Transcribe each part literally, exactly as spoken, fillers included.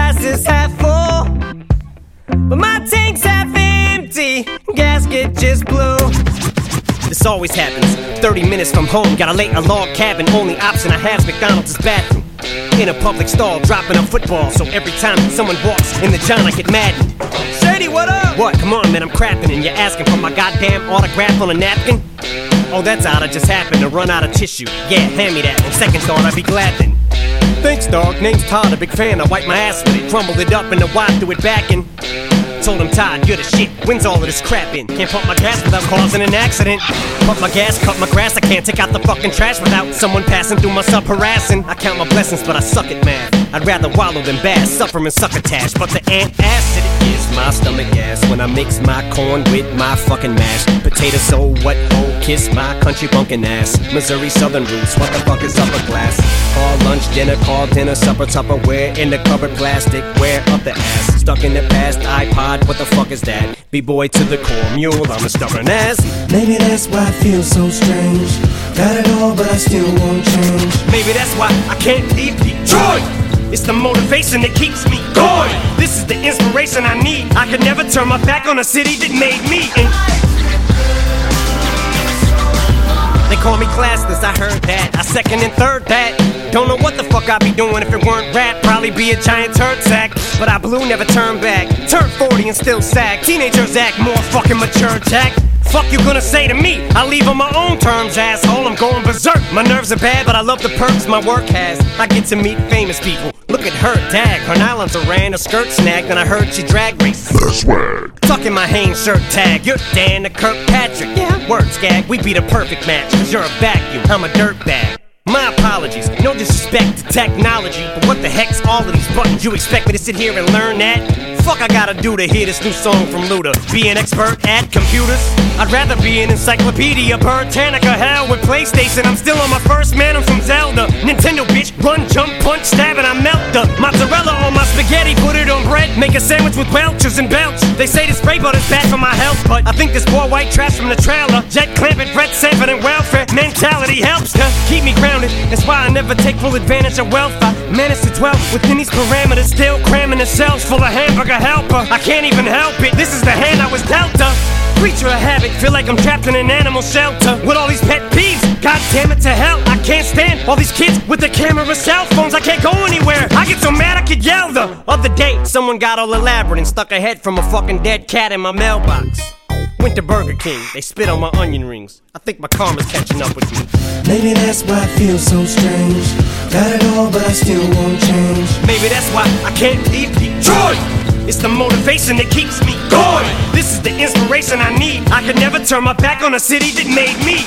glass is half full, but my tank's half empty, gasket just blew. This always happens, thirty minutes from home, gotta lay a log cabin. Only option I have's McDonald's bathroom. In a public stall, dropping a football, so every time someone walks in the john I get maddened. Shady, what up? What? Come on, man, I'm crapping and you're asking for my goddamn autograph on a napkin? Oh, that's odd, I just happened to run out of tissue. Yeah, hand me that, and second thought, I'd be glad then. Thanks, dog, name's Todd, a big fan. I wipe my ass with it, crumbled it up and the wipe threw it back in. Told him, Todd, you're the shit, when's all of this crap in? Can't pump my gas without causing an accident. Pump my gas, cut my grass, I can't take out the fucking trash without someone passing through my sub harassing. I count my blessings, but I suck at math. I'd rather wallow than bass, suffer and succotash. But the antacid is my stomach gas when I mix my corn with my fucking mash. Potato so what, oh, kiss my country bunkin' ass. Missouri Southern roots, what the fuck is upper class? Call lunch, dinner, call dinner, supper, Tupperware in the cupboard, plastic, wear up the ass. Stuck in the past, iPod, what the fuck is that? B-boy to the core, mule, I'm a stubborn ass. Maybe that's why I feel so strange. Got it all, but I still won't change. Maybe that's why I can't leave Detroit. It's the motivation that keeps me going. This is the inspiration I need. I could never turn my back on a city that made me. And they call me classless, I heard that. I second and third that. Don't know what the fuck I'd be doing if it weren't rap. Probably be a giant turd sack. But I blew, never turned back. Turned forty and still sag. Teenagers act more fucking mature, Jack. Fuck you gonna say to me? I leave on my own terms, asshole. I'm going berserk. My nerves are bad, but I love the perks my work has. I get to meet famous people. Look at her, dag. Her nylons are ran, a skirt snagged, and I heard she drag races. The swag. Tucking my Hanes shirt tag. You're Dan to Kirkpatrick. Yeah, words gag. We'd be the perfect match. Cause you're a vacuum, I'm a dirt bag. My apologies, no disrespect to technology, but what the heck's all of these buttons? You expect me to sit here and learn that? Fuck I gotta do to hear this new song from Luda? Be an expert at computers? I'd rather be an encyclopedia, Britannica, hell with PlayStation. I'm still on my first man, I'm from Zelda. Nintendo bitch, run, jump, punch, stab, and I melt the mozzarella on my spaghetti, put it on bread, make a sandwich with Welchers and belch. They say this spray butter's bad for my health, but I think this poor white trash from the trailer, Jet Clampett, Brett Sanford, and welfare mentality helps to keep me grounded. That's why I never take full advantage of wealth. I manage to dwell within these parameters, still cramming the cells full of hamburger helper. I can't even help it, this is the hand I was dealt a. Creature of havoc, feel like I'm trapped in an animal shelter with all these pet peeves. God damn it to hell, I can't stand all these kids with their camera cell phones. I can't go anywhere, I get so mad I could yell. The other day, someone got all elaborate and stuck a head from a fucking dead cat in my mailbox. Went to Burger King, they spit on my onion rings. I think my karma's catching up with me. Maybe that's why I feel so strange. Got it all, but I still won't change. Maybe that's why I can't leave Detroit. It's the motivation that keeps me going. This is the inspiration I need. I could never turn my back on a city that made me.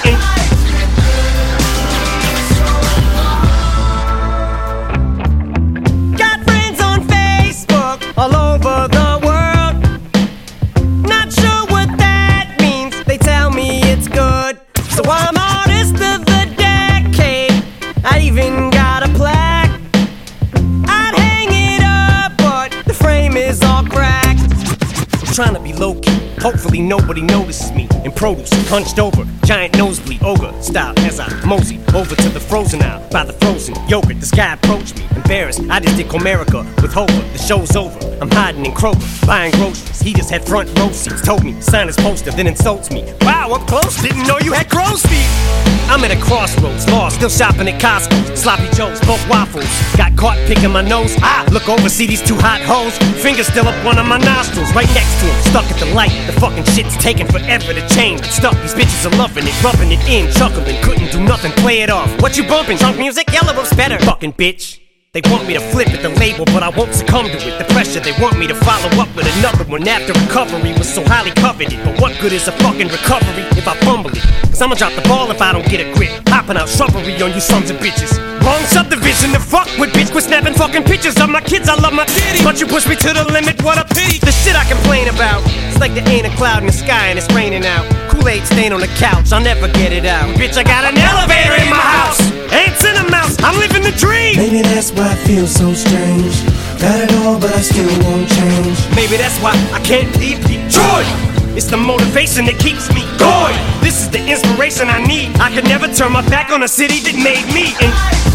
And got friends on Facebook all over the world. Not sure what that means. They tell me it's good. So I'm artist of the decade. I even got a plaque. I'd hang it up, but the frame is all cracked. I'm trying to be low-key. Hopefully nobody notices me. In produce, hunched over, giant nosebleed, ogre style as I mosey over to the frozen aisle by the frozen yogurt. This guy approached me, embarrassed. I just did Comerica with Hover. The show's over. I'm hiding in Kroger, buying groceries. He just had front row seats. Told me sign his poster, then insults me. Wow, up close, didn't know you had crow's feet. I'm at a crossroads, lost, still shopping at Costco. Sloppy Joes, both waffles. Got caught picking my nose. I look over, see these two hot hoes. Fingers still up one of my nostrils, right next to him. Stuck at the light, the fucking shit's taking forever to change. Stuck, these bitches are loving it, rubbing it in, chuckling, couldn't do nothing, play it off. What you bumping? Drunk music? Yellow Rope's better. Fucking bitch. They want me to flip at the label, but I won't succumb to it. The pressure, they want me to follow up with another one after recovery was so highly coveted. But what good is a fucking recovery if I fumble it? Cause I'ma drop the ball if I don't get a grip. Hopping out shrubbery on you sons of bitches. Wrong subdivision to fuck with, bitch. Quit snapping fucking pictures of my kids. I love my titties, but you push me to the limit, what a pity. The shit I complain about, it's like there ain't a cloud in the sky and it's raining out. Kool-Aid stain on the couch, I'll never get it out. Bitch, I got an elevator in my house. Ants in a mouse, I'm living the dream. Maybe that's why I feel so strange. Got it all, but I still won't change. Maybe that's why I can't leave Detroit. It's the motivation that keeps me going. This is the inspiration I need. I could never turn my back on a city that made me. And